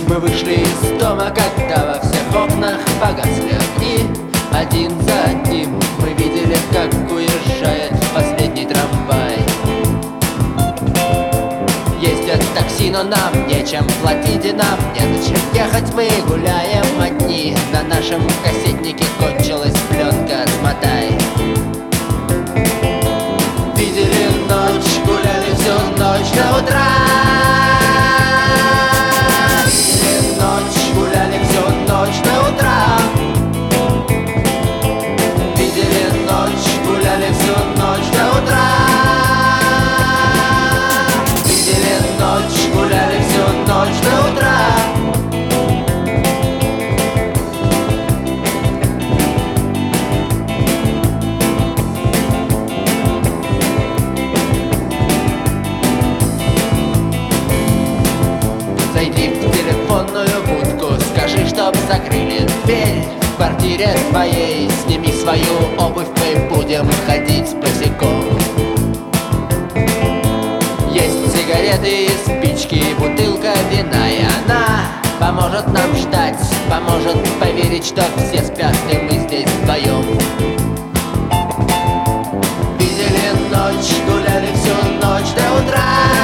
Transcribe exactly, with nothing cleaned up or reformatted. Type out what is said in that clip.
Мы вышли из дома, когда во всех окнах погасли огни. Один за одним мы видели, как уезжает последний трамвай. Ездят такси, но нам нечем платить и нам незачем ехать. Мы гуляем одни, на нашем кассетнике кончилась пленка «Смотай». Видели ночь, гуляли всю ночь до утра. Видели ночь, гуляли всю ночь до утра. Видели ночь, гуляли всю ночь до утра. Видели ночь, гуляли всю ночь до утра. Зайди в телефонную будку, скажи, чтоб закрыли дверь. В квартире твоей сними свою обувь, мы будем ходить босиком. Есть сигареты и спички, бутылка вина, и она поможет нам ждать, поможет поверить, что все спят, и мы здесь вдвоем. Видели ночь, гуляли всю ночь до утра.